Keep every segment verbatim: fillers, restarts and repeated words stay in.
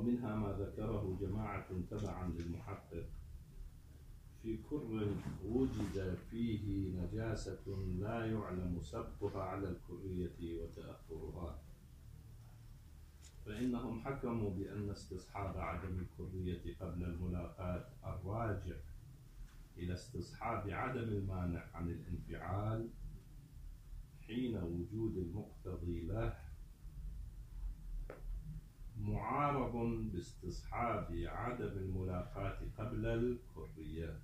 ومنها ما ذكره جماعة تبعا للمحقق: في كر وجد فيه نجاسة لا يعلم سبقها على الكرية وتأخرها، فإنهم حكموا بأن استصحاب عدم الكرية قبل الملاقاة الراجع إلى استصحاب عدم المانع عن الانفعال حين وجود المقتضي له معارض باستصحاب عدم الملاقاة قبل الكرية.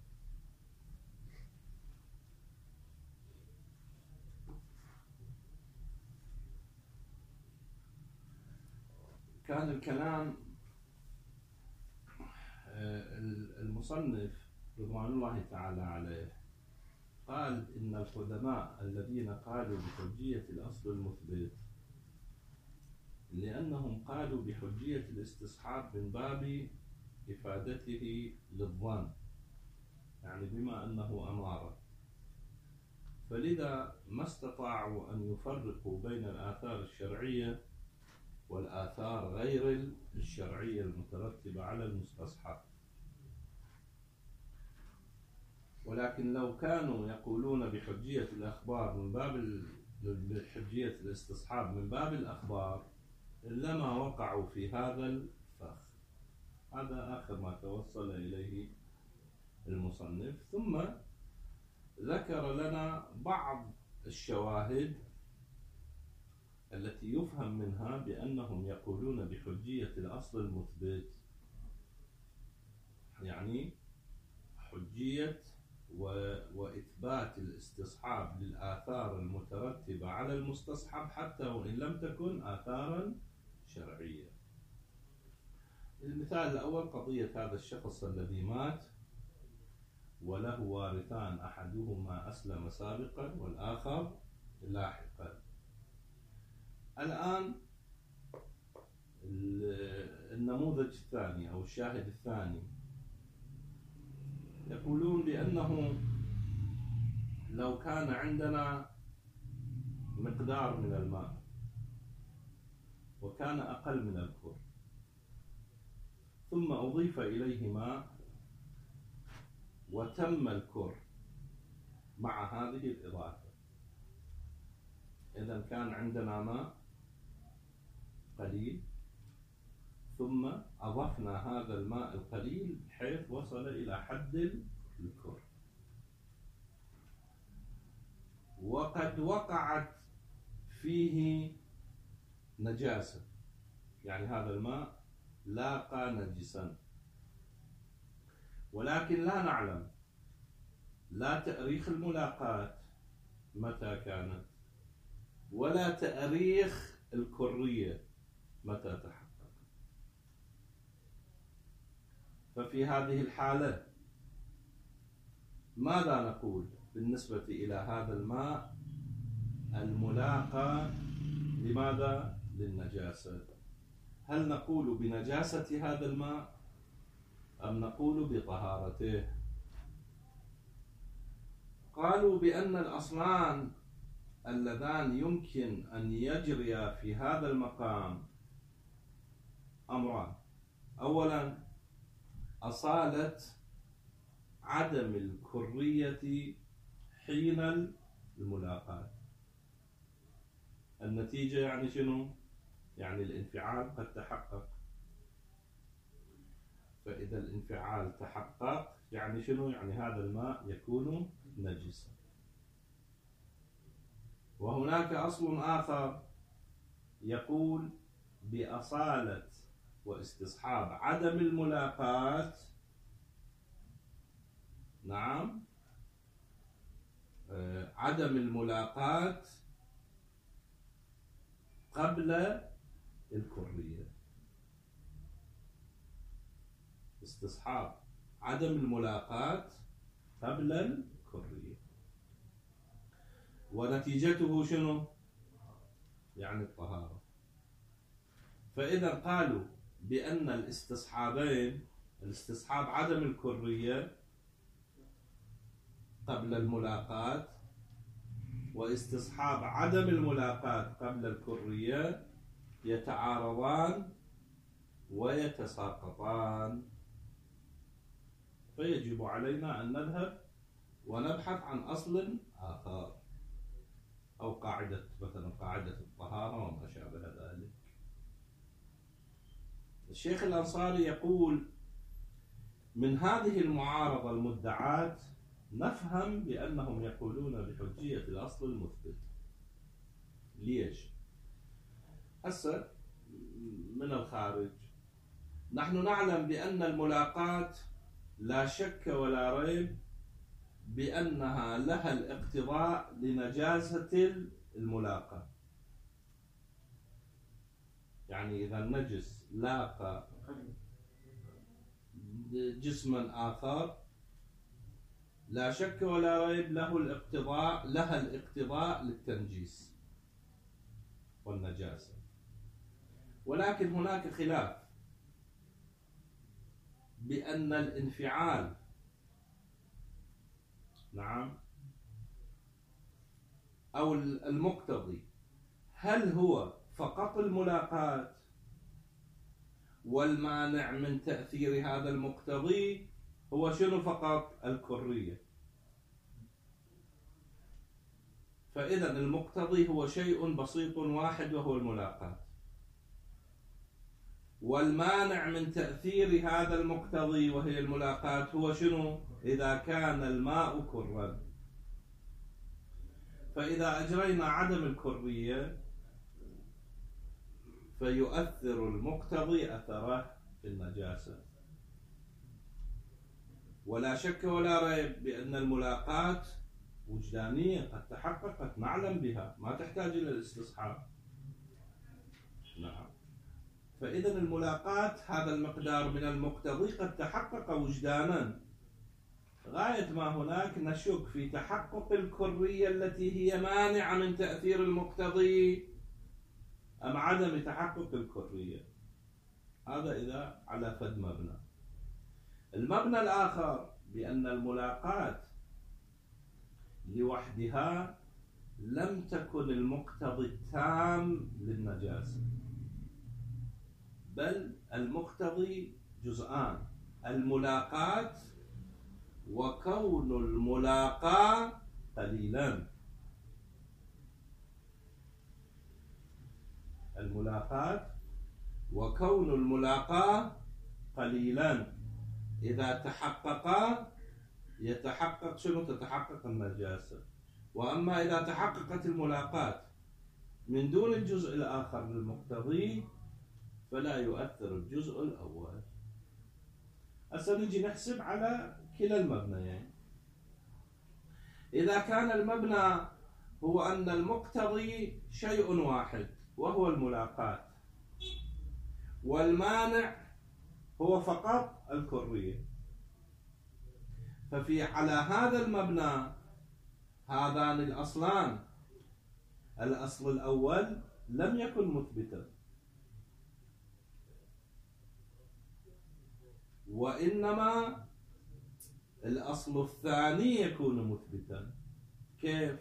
كان الكلام المصنف رضوان الله تعالى عليه قال إن القدماء الذين قالوا بحجية الأصل المثبت لأنهم قالوا بحجية الاستصحاب من باب إفادته للظن، يعني بما أنه أمارة، فلذا ما استطاعوا أن يفرقوا بين الآثار الشرعية والآثار غير الشرعية المترتبة على المستصحب. ولكن لو كانوا يقولون بحجية الأخبار من باب بحجية الاستصحاب من باب الأخبار لما وقعوا في هذا الفخ. هذا آخر ما توصل إليه المصنف، ثم ذكر لنا بعض الشواهد التي يفهم منها بأنهم يقولون بحجية الأصل المثبت، يعني حجية وإثبات الاستصحاب للآثار المترتبة على المستصحب حتى وإن لم تكن آثارا شرعية. المثال الأول قضية هذا الشخص الذي مات وله وارثان، أحدهما أسلم سابقا والآخر لاحقا. الآن النموذج الثاني أو الشاهد الثاني يقولون بأنه لو كان عندنا مقدار من الماء وكان أقل من الكر ثم أضيف إليه ماء وتم الكر مع هذه الإضافة، إذا كان عندنا ماء قليل ثم أضفنا هذا الماء القليل بحيث وصل إلى حد الكر، وقد وقعت فيه نجاسة، يعني هذا الماء لاقى نجسا، ولكن لا نعلم لا تأريخ الملاقاة متى كانت ولا تأريخ الكرية متى تحقق. ففي هذه الحالة ماذا نقول بالنسبة إلى هذا الماء الملاقى؟ لماذا؟ للنجاسة. هل نقول بنجاسة هذا الماء أم نقول بطهارته؟ قالوا بأن الأصلان اللذان يمكن أن يجريا في هذا المقام أمران: أولا أصالة عدم الكرية حين الملاقاة. النتيجة يعني شنو؟ يعني الانفعال قد تحقق، فإذا الانفعال تحقق يعني شنو؟ يعني هذا الماء يكون نجسا. وهناك أصل آخر يقول بأصالة واستصحاب عدم الملاقاة، نعم، عدم الملاقاة قبل الكرية. استصحاب عدم الملاقاة قبل الكرية، ونتيجته شنو؟ يعني الطهارة. فإذا قالوا بأن الاستصحابين، الاستصحاب عدم الكرية قبل الملاقاة واستصحاب عدم الملاقاة قبل الكرية، يتعارضان ويتساقطان، فيجب علينا أن نذهب ونبحث عن أصل آخر أو قاعدة، مثلا قاعدة الطهارة وما شابه ذلك. الشيخ الأنصاري يقول: من هذه المعارضة المدعاة نفهم بأنهم يقولون بحجية الأصل المثبت. ليش؟ هسه من الخارج نحن نعلم بأن الملاقات لا شك ولا ريب بأنها لها الاقتضاء لنجاسة الملاقاة. يعني إذا النجس لاقى جسما آخر لا شك ولا ريب له الاقتضاء لها الاقتضاء للتنجيس والنجاسة، ولكن هناك خلاف بأن الانفعال نعم أو المقتضي هل هو فقط الملاقاة، والمانع من تأثير هذا المقتضي هو شنو فقط؟ الكرية. فإذا المقتضي هو شيء بسيط واحد وهو الملاقاة، والمانع من تأثير هذا المقتضي وهي الملاقاة هو شنو؟ إذا كان الماء كرا. فإذا أجرينا عدم الكرية فيؤثر المقتضي أثره في النجاسة. ولا شك ولا ريب بأن الملاقاة وجدانية قد تحققت، نعلم بها، ما تحتاج إلى الاستصحاب. نعم. فإذا الملاقاة هذا المقدار من المقتضي قد تحقق وجدانا. غاية ما هناك نشك في تحقق الكرية التي هي مانعة من تأثير المقتضي أم عدم تحقق الكرية. هذا إذا على فد مبنى. المبنى الآخر بأن الملاقاة لوحدها لم تكن المقتضي التام للنجاسة، بل المقتضي جزءان: الملاقاة وكون الملاقاة قليلا. الملاقاة وكون الملاقاة قليلا إذا تحققا يتحقق شنو؟ تتحقق النجاسة. وأما إذا تحققت الملاقاة من دون الجزء الآخر للمقتضي فلا يؤثر الجزء الأول. هسه نجي نحسب على كلا المبنيين. إذا كان المبنى هو أن المقتضي شيء واحد وهو الملاقاة، والمانع هو فقط الكرية، ففي على هذا المبنى هذان الأصلان، الأصل الأول لم يكن مثبتا، وإنما الأصل الثاني يكون مثبتا. كيف؟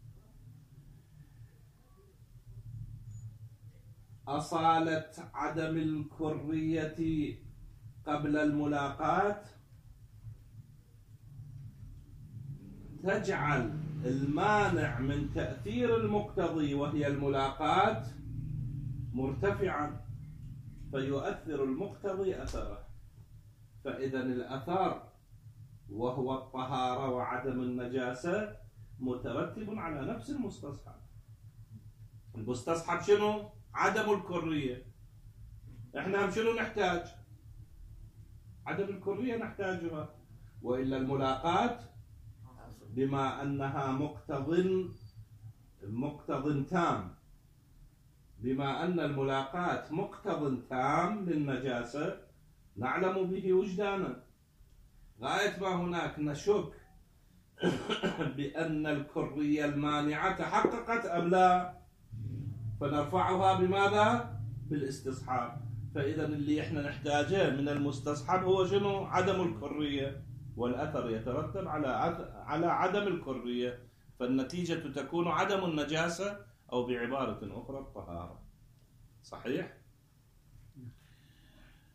أصالة عدم الكرية قبل الملاقاة تجعل المانع من تأثير المقتضي وهي الملاقاة مرتفعا، فيؤثر المقتضي أثره. فإذا الأثر وهو الطهارة وعدم النجاسة مترتب على نفس المستصحب. المستصحب شنو؟ عدم الكرية. احنا هم شنو نحتاج؟ عدم الكرية نحتاجها، وإلا الملاقاة بما أنها مقتض مقتض تام، بما أن الملاقاة مقتض تام للنجاسة نعلم به وجدانا. غاية ما هناك نشك بأن الكرية المانعة تحققت أم لا، فنرفعها بماذا؟ بالاستصحاب. فإذا اللي احنا نحتاجه من المستصحب هو شنو؟ عدم الكرية، والأثر يترتب على على عدم الكرية، فالنتيجة تكون عدم النجاسة، أو بعبارة أخرى الطهارة. صحيح؟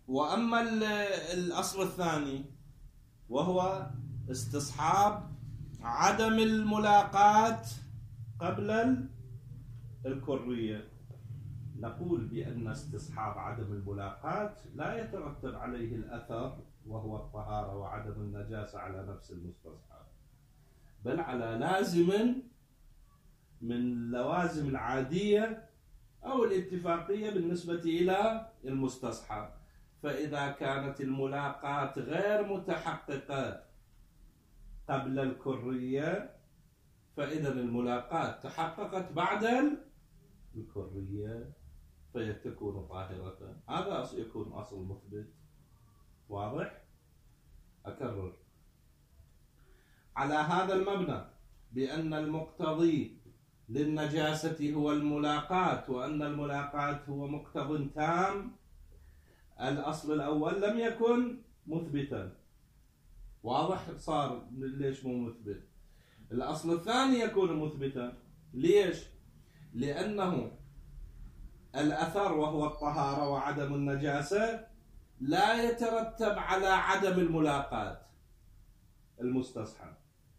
وأما الأصل الثاني وهو استصحاب عدم الملاقاة قبل الكرية، نقول بأن استصحاب عدم الملاقاة لا يترتب عليه الأثر وهو الطهارة وعدم النجاسة على نفس المستصحب، بل على لازم من اللوازم العادية أو الاتفاقية بالنسبة إلى المستصحب. فإذا كانت الملاقاة غير متحققة قبل الكرية فإذا الملاقاة تحققت بعد الكرية فتكون طاهرة. هذا يكون أصل مثبت. واضح؟ أكرر على هذا المبنى بأن المقتضي للنجاسة هو الملاقاة، وأن الملاقاة هو مقتض تام. الأصل الأول لم يكن مثبتا. واضح؟ صار ليش مو مثبت؟ الأصل الثاني يكون مثبتا. ليش؟ لأنه الأثر وهو الطهارة وعدم النجاسة لا يترتب على عدم الملاقاة المستصحب.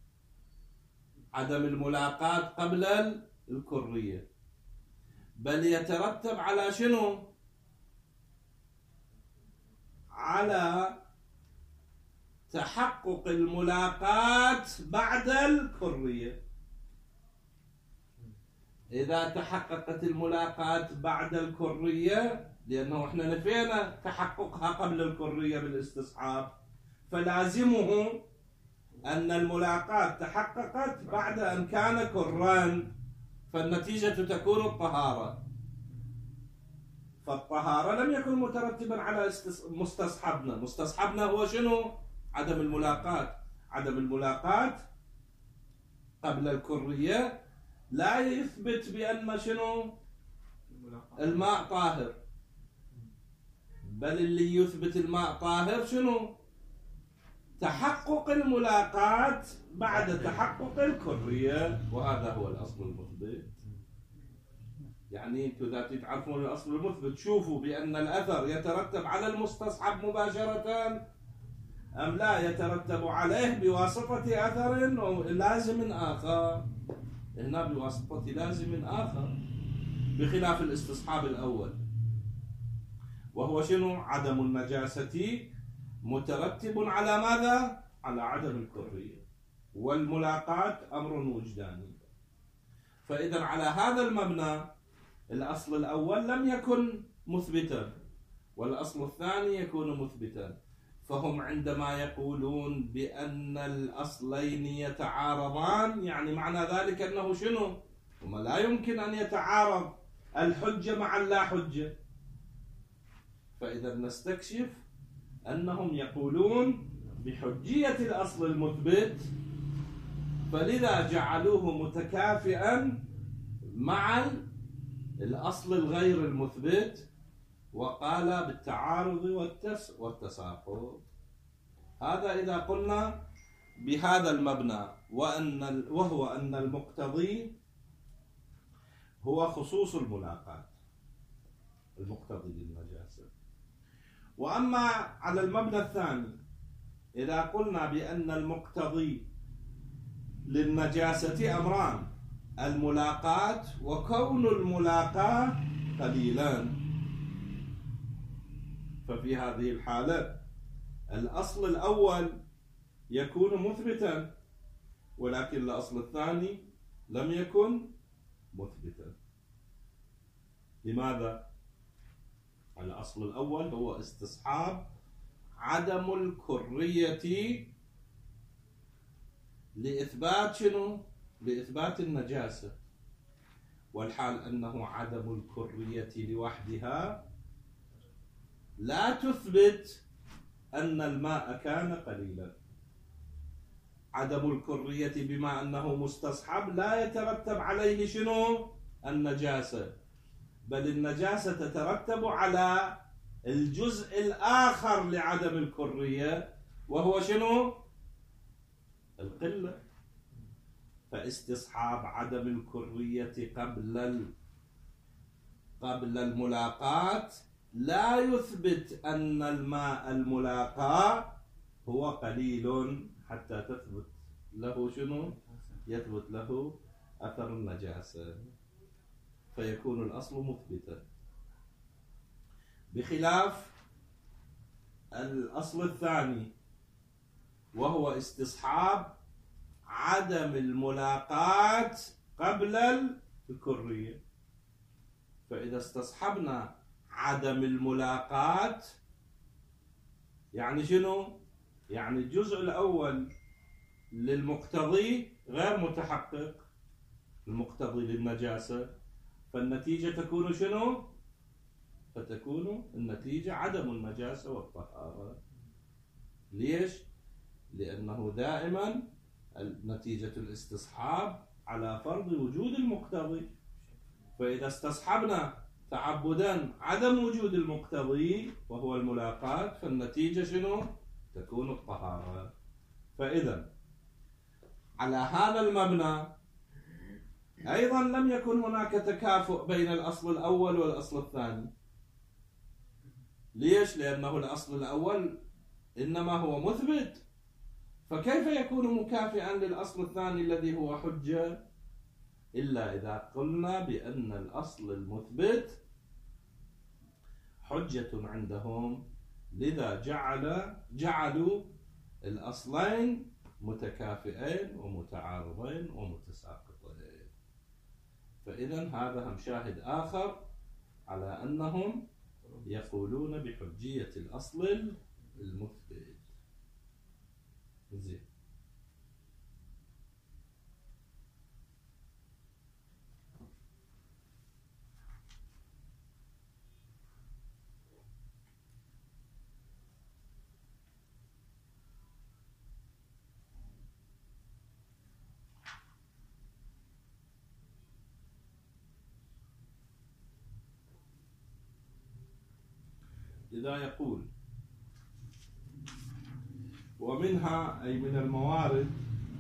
عدم الملاقاة قبل الكرية، بل يترتب على شنو؟ على تحقق الملاقاة بعد الكرية. إذا تحققت الملاقاة بعد الكرية، لأنه احنا نفينا تحققها قبل الكرية بالاستصحاب، فلازمه أن الملاقاة تحققت بعد أن كان كران، فالنتيجة تكون الطهارة. فالطهارة لم يكن مترتبا على مستصحبنا. مستصحبنا هو شنو؟ عدم الملاقاة. عدم الملاقاة قبل الكرية لا يثبت بأن شنو؟ الماء طاهر، بل اللي يثبت الماء طاهر شنو؟ تحقق الملاقاة بعد تحقق الكرية، وهذا هو الأصل المثبت. يعني انتم إذا تعرفون الأصل المثبت شوفوا بأن الأثر يترتب على المستصحب مباشرة أم لا يترتب عليه بواسطة أثر لازم آخر. هنا بواسطة لازم آخر بخلاف الاستصحاب الأول، وهو شنو؟ عدم النجاسة مترتب على ماذا؟ على عدم الكرية، والملاقاة أمر وجداني. فإذا على هذا المبنى الأصل الأول لم يكن مثبتا والأصل الثاني يكون مثبتا. فهم عندما يقولون بأن الأصلين يتعارضان، يعني معنى ذلك أنه شنو؟ وما لا يمكن أن يتعارض الحجة مع اللا حجة. فإذا نستكشف أنهم يقولون بحجية الأصل المثبت، فلذا جعلوه متكافئا مع الأصل الغير المثبت، وقال بالتعارض والتساقط. هذا إذا قلنا بهذا المبنى، وأن وهو أن المقتضي هو خصوص الملاقاة المقتضي للنجاسة. وأما على المبنى الثاني إذا قلنا بأن المقتضي للنجاسة أمران: الملاقاة وكون الملاقاة قليلا. ففي هذه الحالة الأصل الأول يكون مثبتا، ولكن الأصل الثاني لم يكن مثبتا. لماذا؟ الأصل الأول هو استصحاب عدم الكرية لإثبات شنو؟ لإثبات النجاسة، والحال أنه عدم الكرية لوحدها لا تثبت أن الماء كان قليلا. عدم الكرية بما أنه مستصحب لا يترتب عليه شنو؟ النجاسة، بل النجاسة تترتب على الجزء الآخر لعدم الكرية، وهو شنو؟ القلة. فاستصحاب عدم الكرية قبل قبل الملاقاة لا يثبت أن الماء الملاقى هو قليل حتى تثبت له شنو؟ يثبت له أثر النجاسة، فيكون الأصل مثبتا، بخلاف الأصل الثاني وهو استصحاب عدم الملاقاة قبل الكرية. فإذا استصحبنا عدم الملاقاة يعني شنو؟ يعني الجزء الأول للمقتضي غير متحقق، المقتضي للنجاسة، فالنتيجة تكون شنو؟ فتكون النتيجة عدم النجاسة والطهارة. ليش؟ لأنه دائما نتيجة الاستصحاب على فرض وجود المقتضي، فإذا استصحبنا تعبدا عدم وجود المقتضي وهو الملاقاة فالنتيجة شنو؟ تكون الطهارة. فإذا على هذا المبنى أيضا لم يكن هناك تكافؤ بين الأصل الأول والأصل الثاني. ليش؟ لأنه الأصل الأول إنما هو مثبت، فكيف يكون مكافئا للأصل الثاني الذي هو حجة؟ إلا إذا قلنا بأن الأصل المثبت حجة عندهم، لذا جعل جعلوا الأصلين متكافئين ومتعارضين ومتساقطين. فإذا هذا هم شاهد آخر على أنهم يقولون بحجية الأصل المثبت. زين. لذا يقول ومنها أي من الموارد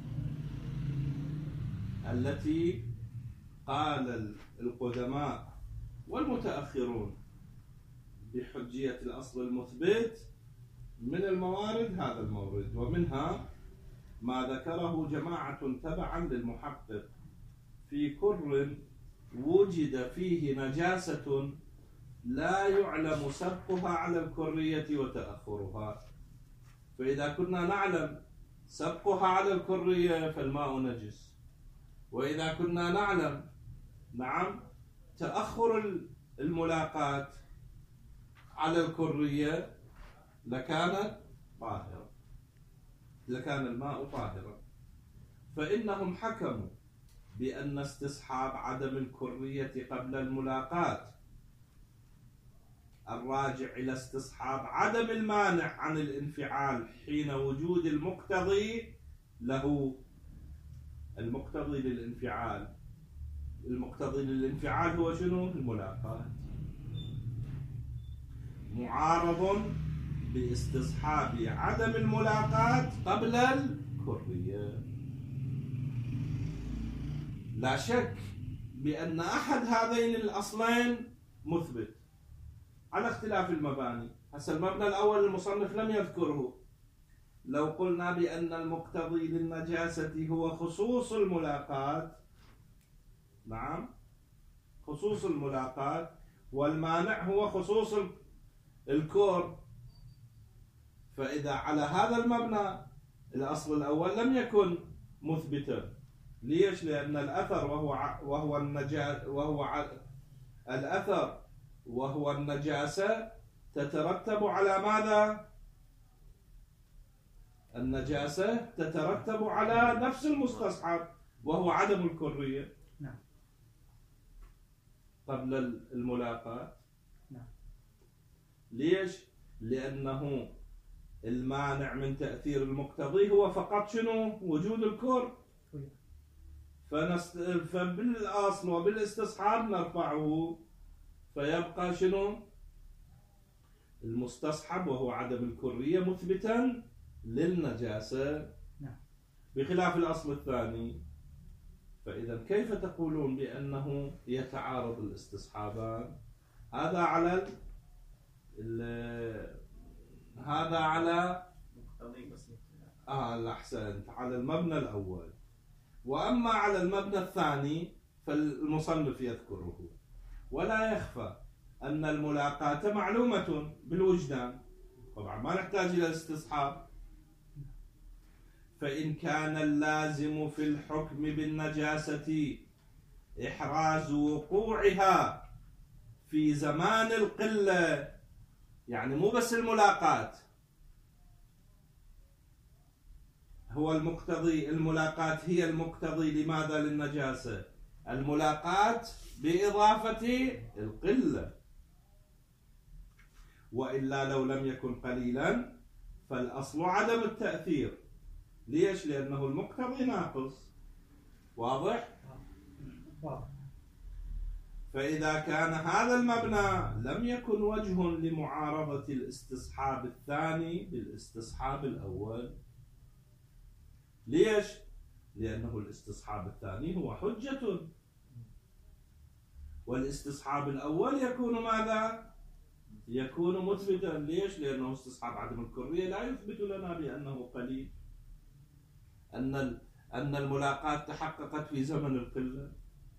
التي قال القدماء والمتأخرون بحجية الأصل المثبت، من الموارد هذا المورد، ومنها ما ذكره جماعة تبعا للمحقق في كر وجد فيه نجاسة لا يعلم سبقها على الكرية وتأخرها. فإذا كنا نعلم سبقها على الكرية فالماء نجس، وإذا كنا نعلم نعم تأخر الملاقاة على الكرية لكانت طاهرة، لكان الماء طاهرا. فإنهم حكموا بأن استصحاب عدم الكرية قبل الملاقاة الراجع إلى استصحاب عدم المانع عن الانفعال حين وجود المقتضي له. المقتضي للانفعال، المقتضي للانفعال هو شنو؟ الملاقاة. معارض باستصحاب عدم الملاقاة قبل الكرية. لا شك بأن أحد هذين الأصلين مثبت على اختلاف المباني. هسه المبنى الأول المصنف لم يذكره. لو قلنا بأن المقتضي للنجاسة هو خصوص الملاقاة، نعم خصوص الملاقاة، والمانع هو خصوص الكور، فإذا على هذا المبنى الأصل الأول لم يكن مثبتا. ليش؟ لأن الأثر وهو وهو النجا وهو الأثر وهو النجاسة تترتب على ماذا؟ النجاسة تترتب على نفس المستصحب وهو عدم الكرية نعم قبل الملاقاة. نعم. ليش؟ لأنه المانع من تأثير المقتضي هو فقط شنو؟ وجود الكر. فنست... فبالأصل وبالاستصحاب نرفعه، فيبقى شنو؟ المستصحب وهو عدم الكرية مثبتا للنجاسة، نعم. بخلاف الأصل الثاني. فإذا كيف تقولون بأنه يتعارض الاستصحابان؟ هذا على هذا على آه الأحسنت على المبنى الأول. وأما على المبنى الثاني فالمصنف يذكره. ولا يخفى أن الملاقاة معلومة بالوجدان، طبعا ما نحتاج إلى استصحاب. فإن كان اللازم في الحكم بالنجاسة إحراز وقوعها في زمان القلة، يعني مو بس الملاقاة هو المقتضي، الملاقاة هي المقتضي لماذا؟ للنجاسة. الملاقاة بإضافة القلة، وإلا لو لم يكن قليلا فالأصل عدم التأثير. ليش؟ لأنه المقتضي ناقص. واضح؟ فإذا كان هذا المبنى لم يكن وجه لمعارضة الاستصحاب الثاني بالاستصحاب الأول. ليش؟ لأنه الاستصحاب الثاني هو حجة، والاستصحاب الأول يكون ماذا؟ يكون مثبتا. ليش؟ لأنه استصحاب عدم الكرية لا يثبت لنا بأنه قليل، أن أن الملاقاة تحققت في زمن القلة.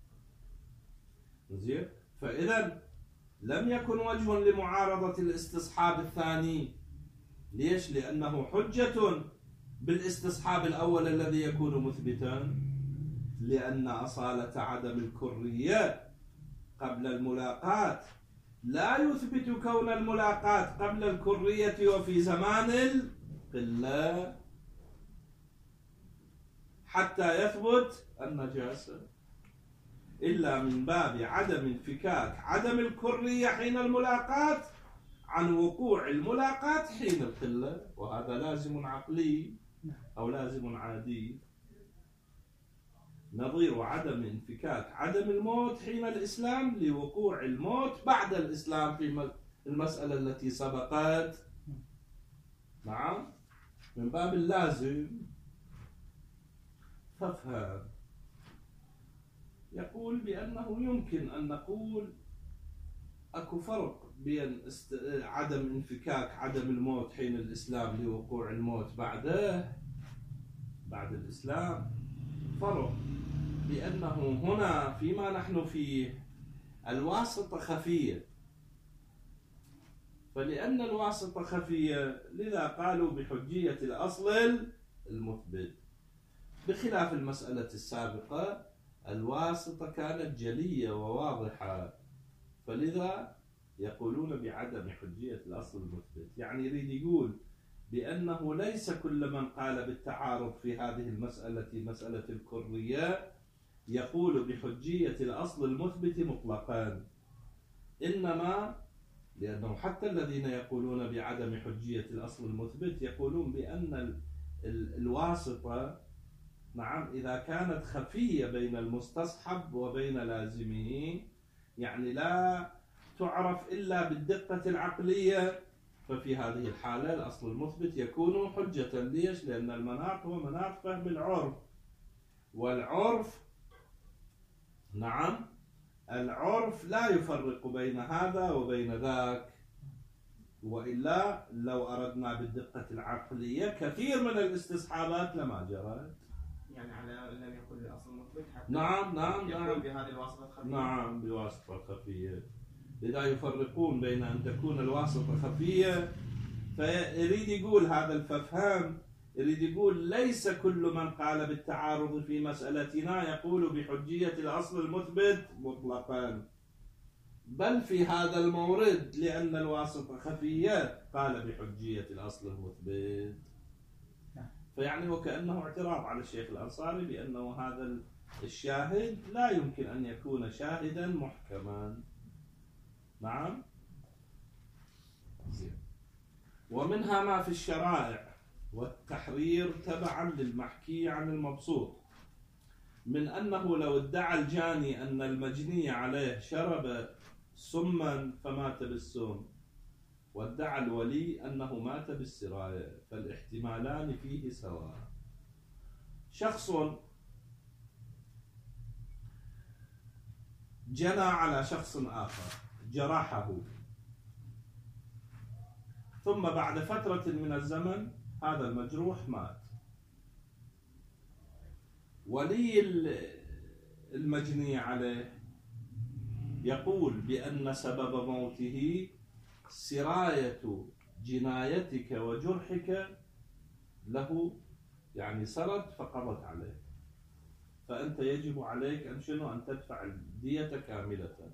زين؟ فإذا لم يكن وجه لمعارضة الاستصحاب الثاني. ليش؟ لأنه حجة بالاستصحاب الأول الذي يكون مثبتا، لأن أصالة عدم الكرية قبل الملاقاة لا يثبت كون الملاقاة قبل الكرية وفي زمان القلة حتى يثبت النجاسة، إلا من باب عدم انفكاك عدم الكرية حين الملاقاة عن وقوع الملاقاة حين القلة، وهذا لازم عقلي أو لازم عادي، نظير عدم انفكاك عدم الموت حين الإسلام لوقوع الموت بعد الإسلام في المسألة التي سبقت. نعم، من باب اللازم. فافهم. يقول بأنه يمكن أن نقول أكو فرق بين است... عدم انفكاك عدم الموت حين الإسلام لوقوع الموت بعده بعد الإسلام، فرق بأنه هنا فيما نحن فيه الواسطة خفية، فلأن الواسطة خفية لذا قالوا بحجية الأصل المثبت، بخلاف المسألة السابقة الواسطة كانت جلية وواضحة، فلذا يقولون بعدم حجية الأصل المثبت. يعني يريد يقول بأنه ليس كل من قال بالتعارض في هذه المسألة مسألة الكرية يقول بحجية الأصل المثبت مطلقا، إنما لأنه حتى الذين يقولون بعدم حجية الأصل المثبت يقولون بأن الواسطة نعم إذا كانت خفية بين المستصحب وبين لازمه، يعني لا تعرف إلا بالدقة العقلية، ففي هذه الحالة الأصل المثبت يكون حجة. ليش؟ لأن المناط هو مناط فهم العرف، والعرف نعم العرف لا يفرق بين هذا وبين ذاك، وإلا لو أردنا بالدقة العقلية كثير من الاستصحابات لما جرت. يعني على لم يكن الأصل المثبت حتى نعم نعم نعم بهذه الواسطة الخفية. نعم بواسطة خفية، لذا يفرقون بين أن تكون الواسطة خفية. فيريد يقول هذا الفهم، يريد يقول ليس كل من قال بالتعارض في مسألتنا يقول بحجية الأصل المثبت مطلقا، بل في هذا المورد لأن الواسطة خفية قال بحجية الأصل المثبت. فيعني وكأنه اعتراض على الشيخ الأنصاري بأنه هذا الشاهد لا يمكن أن يكون شاهدا محكما. نعم. ومنها ما في الشرائع والتحرير تبعا للمحكي عن المبسوط، من أنه لو ادعى الجاني أن المجني عليه شرب سما فمات بالسم، وادعى الولي أنه مات بالسراية، فالاحتمالان فيه سواء. شخص جنى على شخص آخر جرحه، ثم بعد فترة من الزمن هذا المجروح مات. ولي المجني عليه يقول بأن سبب موته سراية جنايتك وجرحك له، يعني سرت فقضت عليه، فأنت يجب عليك أن شنو أن تدفع الدية كاملة.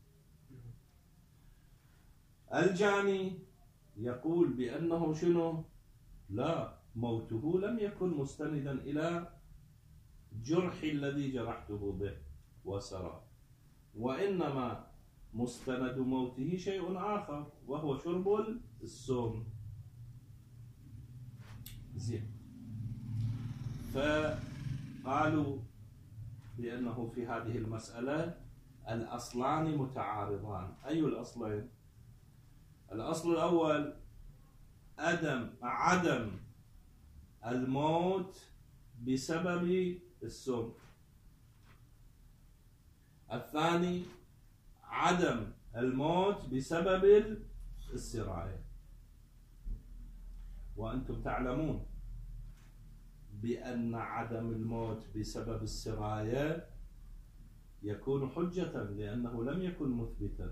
الجاني يقول بأنه شنو لا، موته لم يكن مستندا إلى جرح الذي جرحته به وسرى، وإنما مستند موته شيء آخر وهو شرب السم. زين. فقالوا بأنه في هذه المسألة الأصلان متعارضان. أي الأصلين؟ الأصل الأول عدم عدم الموت بسبب السم. الثاني عدم الموت بسبب السراية. وأنتم تعلمون بأن عدم الموت بسبب السراية يكون حجة لأنه لم يكن مثبتا،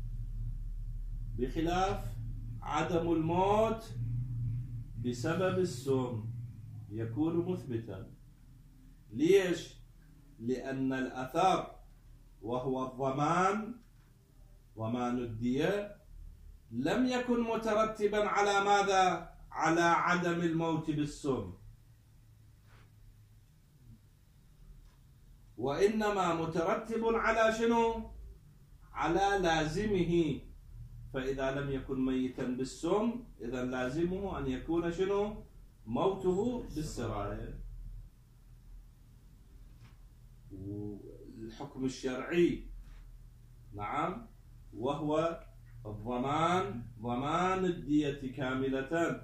بخلاف عدم الموت بسبب السم يكون مثبتا. ليش؟ لأن الأثر وهو الضمان، ضمان الدية، لم يكن مترتبا على ماذا؟ على عدم الموت بالسم، وإنما مترتب على شنو؟ على لازمه. فإذا لم يكن ميتا بالسم إذا لازمه أن يكون شنو؟ موته بالسراية. والحكم الشرعي نعم وهو الضمان، ضمان الدية كاملة،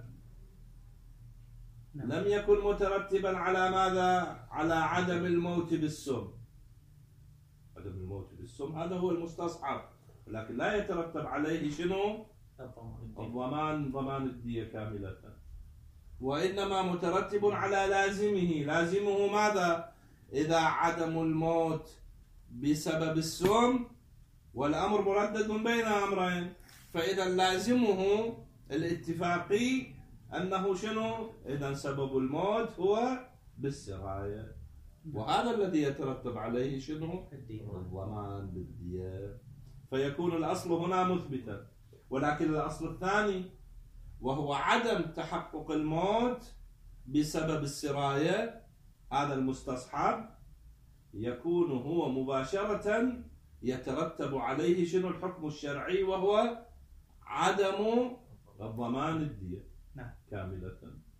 لم يكن مترتبا على ماذا؟ على عدم الموت بالسم. عدم الموت بالسم هذا هو المستصحب، لكن لا يترتب عليه شنو؟ الضمان، ضمان الدية كاملة، وإنما مترتب على لازمه. لازمه ماذا؟ إذا عدم الموت بسبب السم، والأمر مردد بين أمرين، فإذا لازمه الاتفاقي أنه شنو؟ إذا سبب الموت هو بالسراية، وهذا الذي يترتب عليه شنو؟ الضمان بالدية. فيكون الأصل هنا مثبتا. ولكن الأصل الثاني وهو عدم تحقق الموت بسبب السراية، هذا المستصحب يكون هو مباشرة يترتب عليه شنو؟ الحكم الشرعي وهو عدم الضمان الدية كاملة.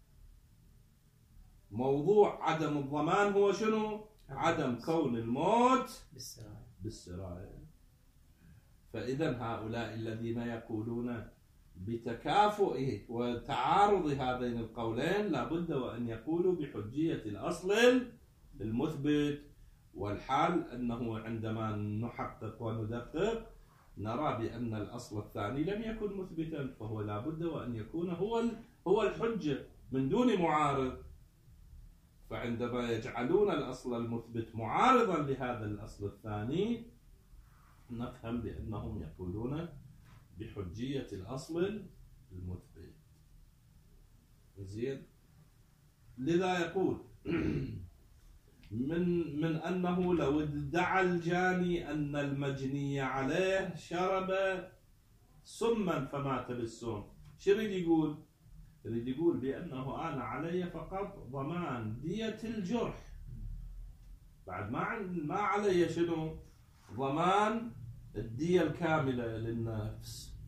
موضوع عدم الضمان هو شنو؟ عدم كون الموت بالسراية. فإذا هؤلاء الذين يقولون بتكافؤ وتعارض هذين القولين لابد وأن يقولوا بحجية الأصل المثبت. والحال أنه عندما نحقق وندقق نرى بأن الأصل الثاني لم يكن مثبتا، فهو لابد وأن يكون هو هو الحجة من دون معارض. فعندما يجعلون الأصل المثبت معارضا لهذا الأصل الثاني نفهم بأنهم يقولون بحجية الأصل المثبت. زين. لذا يقول من من أنه لو ادعى الجاني أن المجني عليه شرب سما فمات بالسم، شو يريد يقول؟ يريد يقول بأنه أنا علي فقط ضمان دية الجرح، بعد ما ما علي شنو؟ ضمان الدية الكاملة للنفس.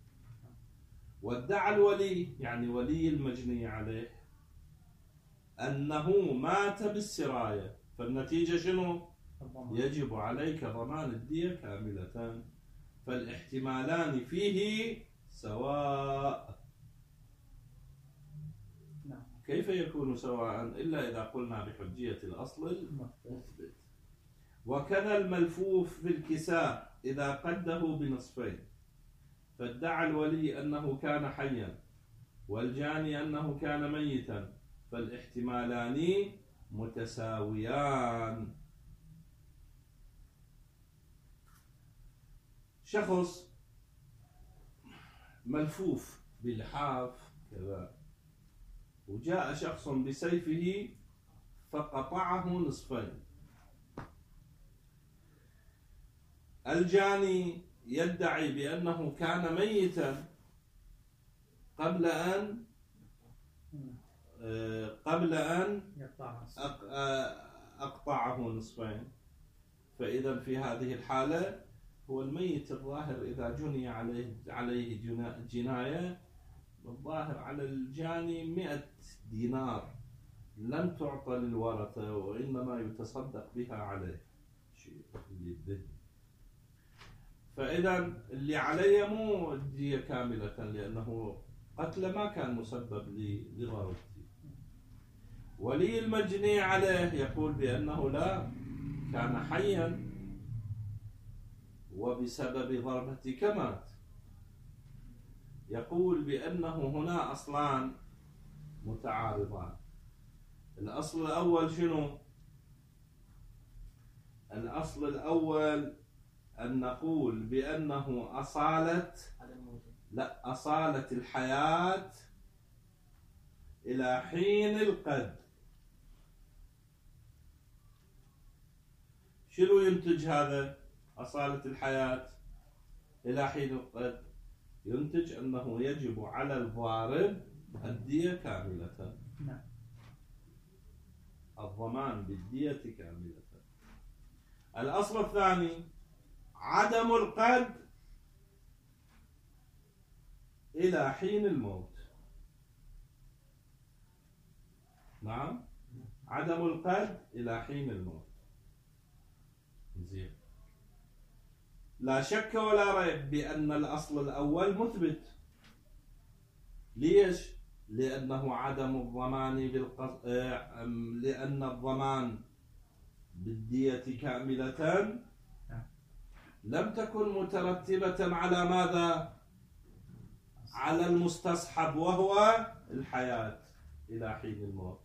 وادعى الولي يعني ولي المجني عليه أنه مات بالسراية، فالنتيجة شنو؟ يجب عليك ضمان الدية كاملة. فالاحتمالان فيه سواء. كيف يكون سواء؟ إلا إذا قلنا بحجية الأصل المثبت. وكذا الملفوف في الكساء إذا قده بنصفين، فادعى الولي أنه كان حيا والجاني أنه كان ميتا، فالاحتمالان متساويان. شخص ملفوف بلحاف كذا، وجاء شخص بسيفه فقطعه نصفين. الجاني يدعي بأنه كان ميتا قبل أن قبل أن أقطعه نصفين، فإذا في هذه الحالة هو الميت الظاهر إذا جني عليه عليه جناية، الظاهر على الجاني مئة دينار لم تعطى للورثة، وإنما يتصدق بها عليه شيء اللي فإذا اللي عليه مو الدية كاملة، لأنه قتل ما كان مسبب لضربتي. ولي المجني عليه يقول بأنه لا، كان حيا وبسبب ضربتك مات. يقول بأنه هنا أصلان متعارضان. الأصل الأول شنو؟ الأصل الأول أن نقول بأنه أصالة لا أصالة الحياة إلى حين القد. شنو ينتج هذا أصالة الحياة إلى حين القد؟ ينتج أنه يجب على الضارب الدية كاملة، الضمان بالدية كاملة. الأصل الثاني عدم القد إلى حين الموت. نعم، عدم القد إلى حين الموت. زين، لا شك ولا ريب بأن الأصل الأول مثبت. ليش؟ لأنه عدم الضمان بالقص... لأن الضمان بالدية كاملة لم تكن مترتبة على ماذا؟ على المستصحب وهو الحياة إلى حين الموت.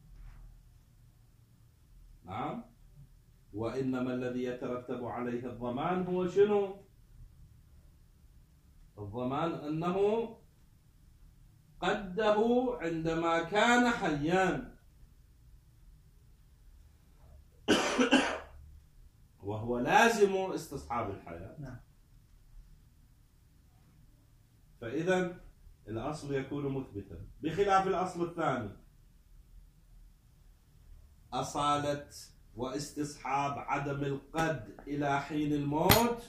نعم، وإنما الذي يترتب عليه الضمان هو شنو؟ الضمان أنه قده عندما كان حيا، وهو لازم استصحاب الحياة. نعم. فإذا الأصل يكون مثبتا، بخلاف الأصل الثاني أصالة واستصحاب عدم القد إلى حين الموت.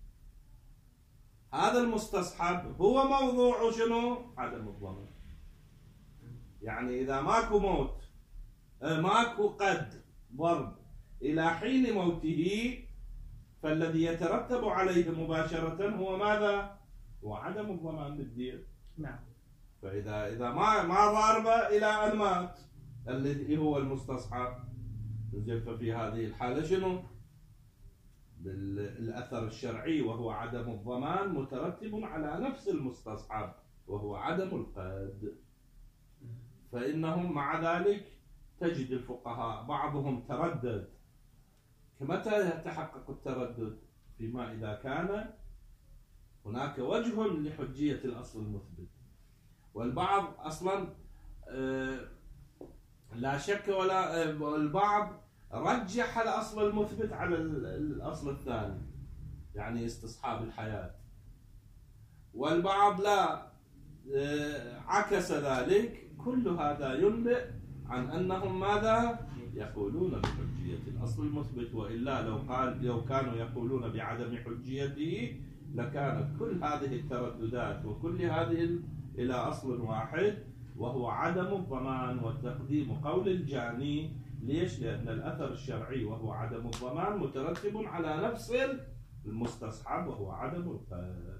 هذا المستصحب هو موضوع شنو؟ عدم الضمان. يعني إذا ماكو موت، ماكو قد ضرب إلى حين موته، فالذي يترتب عليه مباشرة هو ماذا؟ هو عدم الضمان بالدية. نعم. فإذا إذا ما ما ضرب إلى أن مات الذي هو المستصحب، ففي هذه الحالة شنو؟ بالأثر الشرعي وهو عدم الضمان مترتب على نفس المستصحب وهو عدم القد. فإنهم مع ذلك تجد الفقهاء بعضهم تردد. متى يتحقق التردد؟ فيما إذا كان هناك وجه لحجية الأصل المثبت، والبعض أصلا لا شك ولا البعض رجح الأصل المثبت على الأصل الثاني، يعني استصحاب الحياة، والبعض لا عكس ذلك. كل هذا ينبئ عن أنهم ماذا؟ يقولون بحجية الأصل المثبت، وإلا لو قال لو كانوا يقولون بعدم حجيته لكانت كل هذه الترددات وكل هذه إلى أصل واحد وهو عدم الضمان وتقديم قول الجاني. ليش؟ لأن الأثر الشرعي وهو عدم الضمان مترتب على نفس المستصحب وهو عدم القد.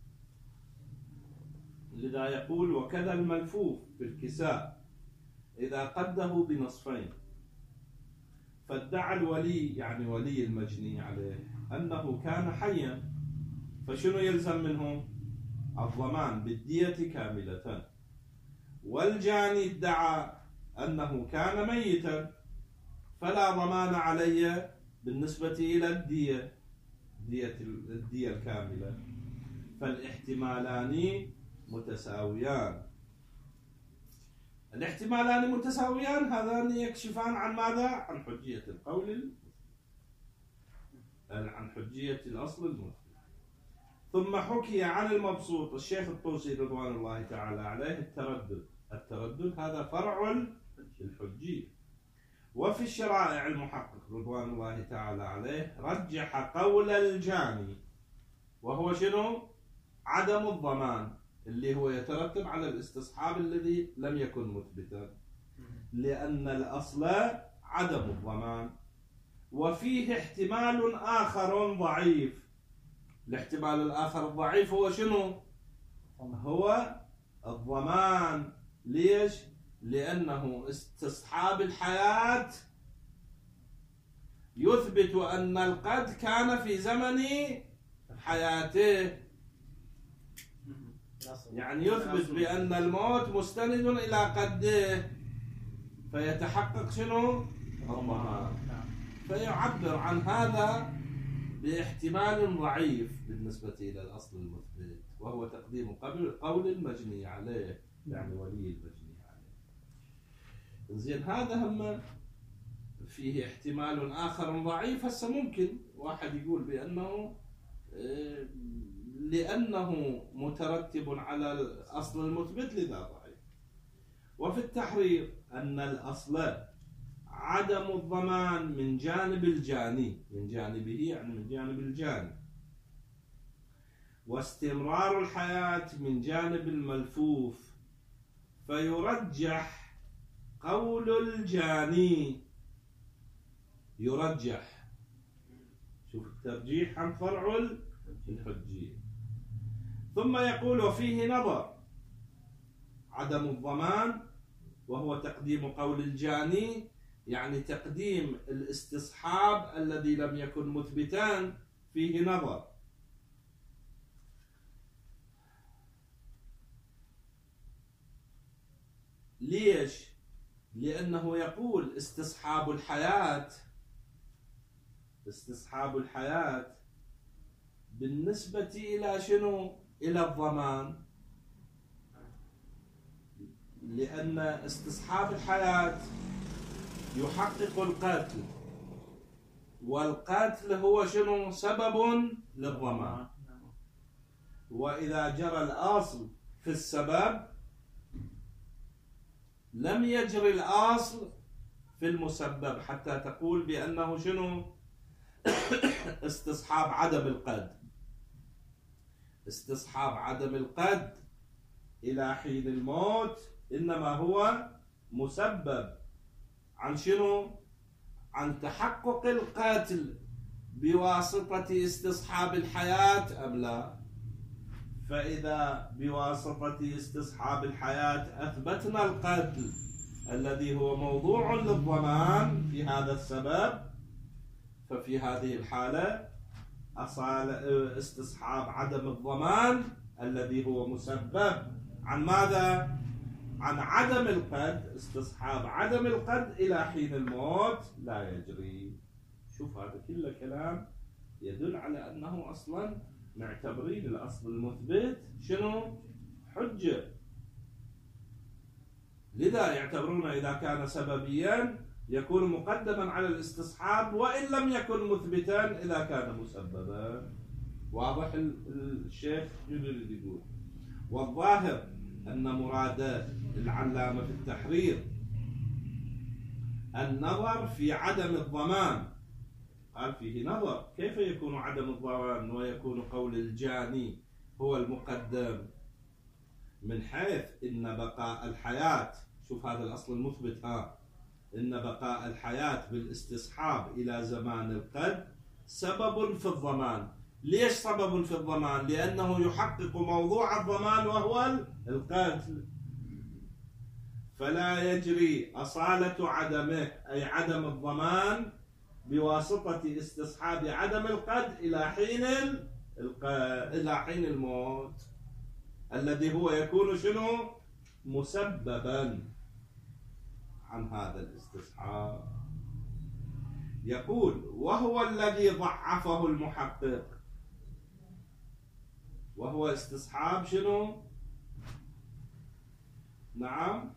لذا يقول وكذا الملفوف بالكساء إذا قده بنصفين فادعى الولي، يعني ولي المجني عليه، أنه كان حيا، فشنو يلزم منهم؟ الضمان بالدية كاملة. والجاني ادعى أنه كان ميتا فلا ضمان علي بالنسبة إلى الدية دية الدية الكاملة، فالاحتمالان متساويان. الاحتمالان متساويان هذان يكشفان عن ماذا؟ عن حجية القول، عن حجية الأصل المثبت. ثم حكي عن المبسوط الشيخ الطوسي رضوان الله تعالى عليه التردد. التردد هذا فرع الحجية. وفي الشرائع المحقق رضوان الله تعالى عليه رجح قول الجاني، وهو شنو؟ عدم الضمان، اللي هو يترتب على الاستصحاب الذي لم يكن مثبتا، لأن الأصل عدم الضمان. وفيه احتمال آخر ضعيف. الاحتمال الآخر الضعيف هو شنو؟ هو الضمان. ليش؟ لأنه استصحاب الحياة يثبت أن القد كان في زمن حياته، يعني يثبت بأن الموت مستند إلى قده، فيتحقق شنو؟ الضمان. فيعبر عن هذا باحتمال ضعيف بالنسبة إلى الأصل المثبت، وهو تقديم قول المجني عليه، يعني ولي المجني عليه. زين، هذا هم فيه احتمال آخر ضعيف. هسه ممكن واحد يقول بأنه لأنه مترتب على الأصل المثبت لذا ضعيف. وفي التحرير أن الأصل عدم الضمان من جانب الجاني، من جانبه يعني من جانب الجاني، واستمرار الحياة من جانب الملفوف، فيرجح قول الجاني. يرجح، شوف الترجيح عن فرع الحجية. ثم يقول وفيه نظر عدم الضمان، وهو تقديم قول الجاني، يعني تقديم الاستصحاب الذي لم يكن مثبتان فيه نظر. ليش؟ لأنه يقول استصحاب الحياة، استصحاب الحياة بالنسبة إلى شنو؟ إلى الضمان، لأن استصحاب الحياة يحقق القتل، والقتل هو شنو؟ سبب للضمان. وإذا جرى الأصل في السبب لم يجري الأصل في المسبب، حتى تقول بأنه شنو؟ استصحاب عدم القد. استصحاب عدم القد إلى حين الموت إنما هو مسبب عن شنو؟ عن تحقق القتل بواسطة استصحاب الحياة أم لا؟ فإذا بواسطة استصحاب الحياة أثبتنا القتل الذي هو موضوع للضمان في هذا السبب، ففي هذه الحالة أصال استصحاب عدم الضمان الذي هو مسبب عن ماذا؟ عن عدم القد. استصحاب عدم القد إلى حين الموت لا يجري. شوف، هذا كله كلام يدل على أنه أصلا معتبرين الأصل المثبت شنو؟ حجة. لذا يعتبرون إذا كان سببيا يكون مقدما على الاستصحاب، وإن لم يكن مثبتا إذا كان مسببا. واضح الشيخ يريد يقول؟ والظاهر أن مراد العلامة في التحرير النظر في عدم الضمان. قال فيه نظر، كيف يكون عدم الضمان ويكون قول الجاني هو المقدم؟ من حيث إن بقاء الحياة، شوف هذا الأصل المثبت، ها، إن بقاء الحياة بالاستصحاب إلى زمان القد سبب في الضمان. ليش سبب في الضمان؟ لأنه يحقق موضوع الضمان وهو القتل، فلا يجري أصالة عدمه أي عدم الضمان بواسطة استصحاب عدم القد إلى حين الق... إلى حين الموت، الذي هو يكون شنو؟ مسببا عن هذا الاستصحاب. يقول وهو الذي ضعفه المحقق، وهو استصحاب شنو؟ نعم،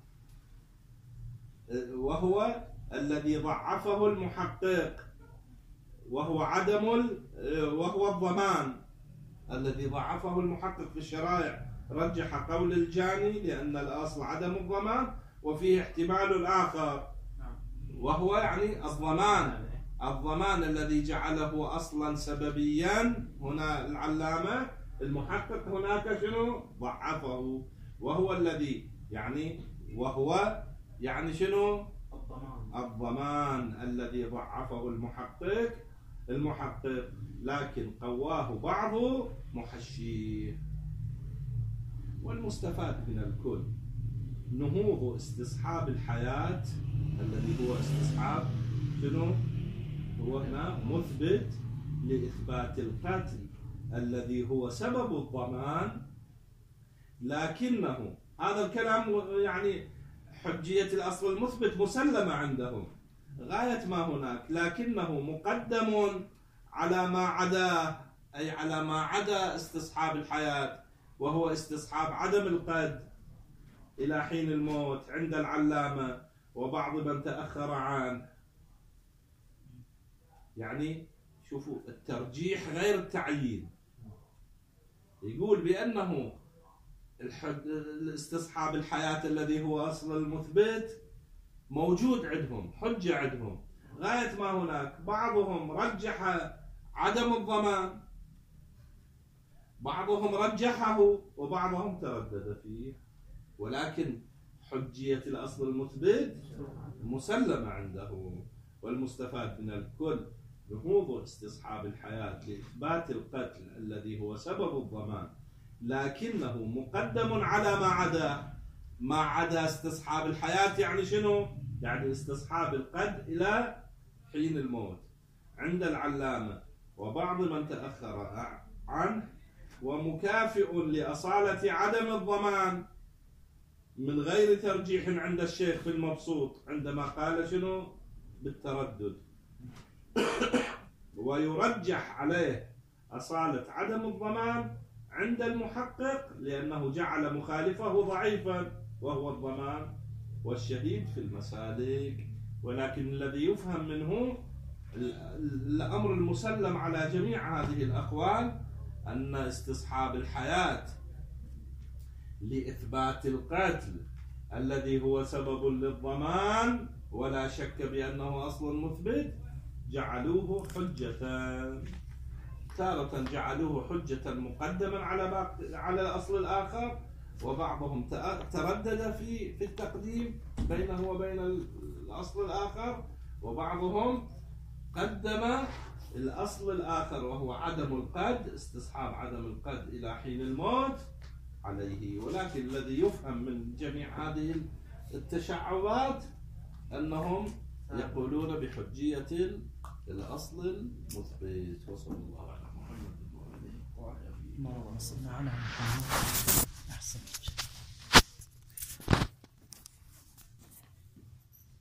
وهو الذي ضعفه المحقق، وهو عدم وهو الضمان الذي ضعفه المحقق في الشرائع. رجح قول الجاني لأن الأصل عدم الضمان وفيه احتمال الآخر، وهو يعني الضمان الضمان الذي جعله أصلا سببيا. هنا العلامة المحقق هناك شنو؟ ضعفه. وهو الذي يعني وهو يعني شنو؟ الضمان الضمان الذي ضعفه المحقق المحقق لكن قواه بعض محشيه. والمستفاد من الكل نهوض استصحاب الحياة الذي هو استصحاب شنو؟ هو هنا مثبت لإثبات القتل الذي هو سبب الضمان، لكنه هذا الكلام يعني حجية الأصل المثبت مسلمة عندهم غاية ما هناك، لكنه مقدم على ما عدا، أي على ما عدا استصحاب الحياة، وهو استصحاب عدم القد إلى حين الموت عند العلامة وبعض من تأخر عنه. يعني شوفوا الترجيح غير التعيين. يقول بأنه الاستصحاب الحياة الذي هو أصل المثبت موجود عندهم، حجة عندهم غاية ما هناك. بعضهم رجح عدم الضمان، بعضهم رجحه وبعضهم تردد فيه، ولكن حجية الأصل المثبت مسلمة عنده. والمستفاد من الكل نهوض استصحاب الحياة لإثبات القتل الذي هو سبب الضمان، لكنه مقدم على ما عدا ما عدا استصحاب الحياة. يعني شنو؟ يعني استصحاب القتل إلى حين الموت عند العلامة وبعض من تأخر عنه، ومكافئ لأصالة عدم الضمان من غير ترجيح عند الشيخ في المبسوط عندما قال شنو؟ بالتردد. ويرجح عليه أصالة عدم الضمان عند المحقق لأنه جعل مخالفه ضعيفا وهو الضمان والشهيد في المسالك. ولكن الذي يفهم منه الأمر المسلم على جميع هذه الأقوال أن استصحاب الحياة لإثبات القتل الذي هو سبب للضمان ولا شك بأنه أصل مثبت جعلوه حجة. تارة جعلوه حجة مقدما على باقي على الأصل الآخر، وبعضهم تردد في في التقديم بينه وبين الأصل الآخر، وبعضهم قدم الأصل الآخر وهو عدم القد، استصحاب عدم القد إلى حين الموت عليه. ولكن الذي يفهم من جميع هذه التشعبات أنهم يقولون بحجية الأصل المثبت. وصلى الله على محمد وعلى آله وصحبه.